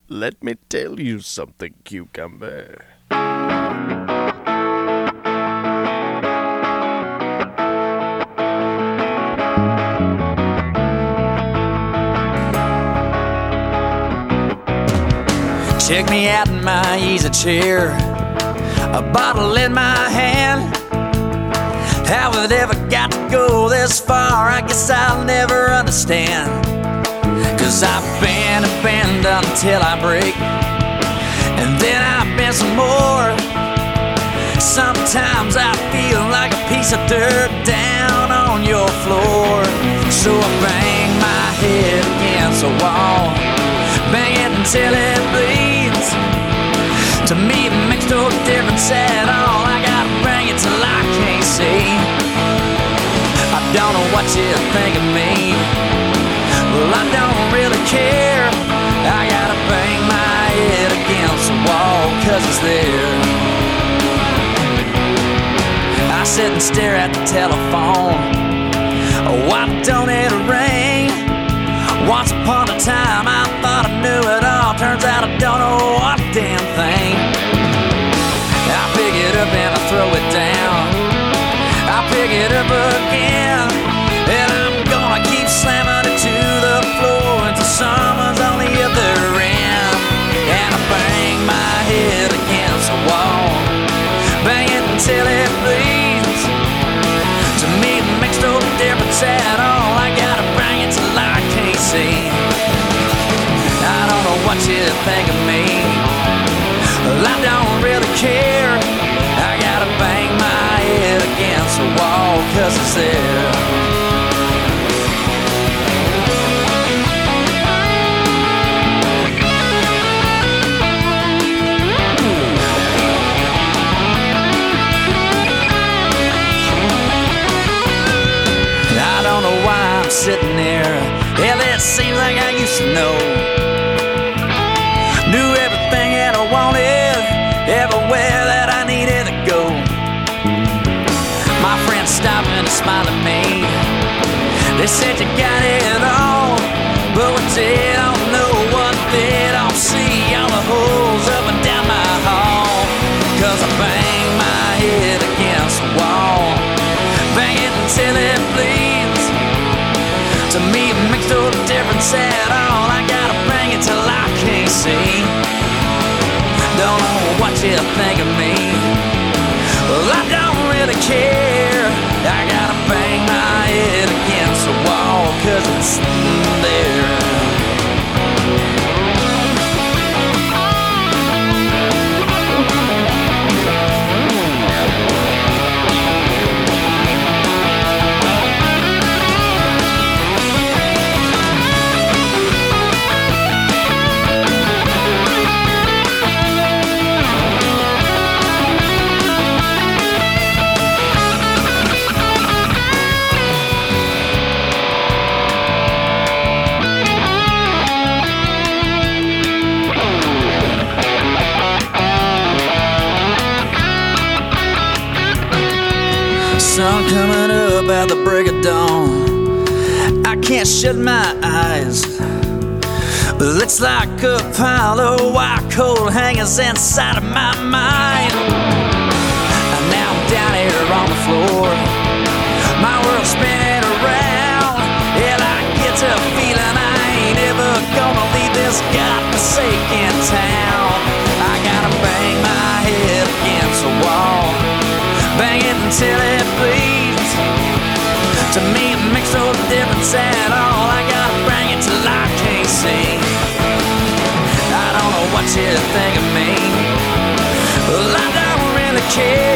Let me tell you something, cucumber. Check me out in my easy chair, a bottle in my hand. How it ever got to go this far, I guess I'll never understand. Cause I've been and been until I break, and then I've been some more. Sometimes I feel like a piece of dirt down on your floor. So I bang my head against the wall, bang it until it bleeds. To me it makes no difference at all, I gotta bang it till I can't see. I don't know what you think of me, well I don't really care. I gotta bang my head against the wall, cause it's there. I sit and stare at the telephone, oh why don't it ring? Once upon a time I thought I knew it all, turns out I don't know a damn thing. I pick it up and I throw it down, I pick it up again, and I'm gonna keep slamming it to the floor until someone's on the other end. And I bang my head against the wall, bang it until it bleeds. To me it makes no difference at all, I gotta bang it till I can't see. I don't know what you think of me, well I don't really care. I gotta bang my head against the wall, cause it's there. I don't know why I'm sitting there, hell it seems like I used to know. Knew everything that I wanted, everywhere that I needed to go. My friends stopped and smiled at me, they said you got it all, but what they don't know, what they don't see, all the holes up and down my hall. Cause I bang my head against the wall, bang it until it bleeds. To me it makes no difference at all, I gotta bang it till I can't see. Don't know what you think of me, well I don't really care. I gotta bang my head against the wall, cause it's there. Sun coming up at the break of dawn, I can't shut my eyes, but it's like a pile of white coal hangers inside of my mind. And now I'm down here on the floor, my world's spinning around, and I get to feeling I ain't ever gonna leave this godforsaken town. I gotta bang my head against the wall, bang it until it bleeds. To me it makes no difference at all, I gotta bang it till I can't see. I don't know what you think of me, well I don't really care.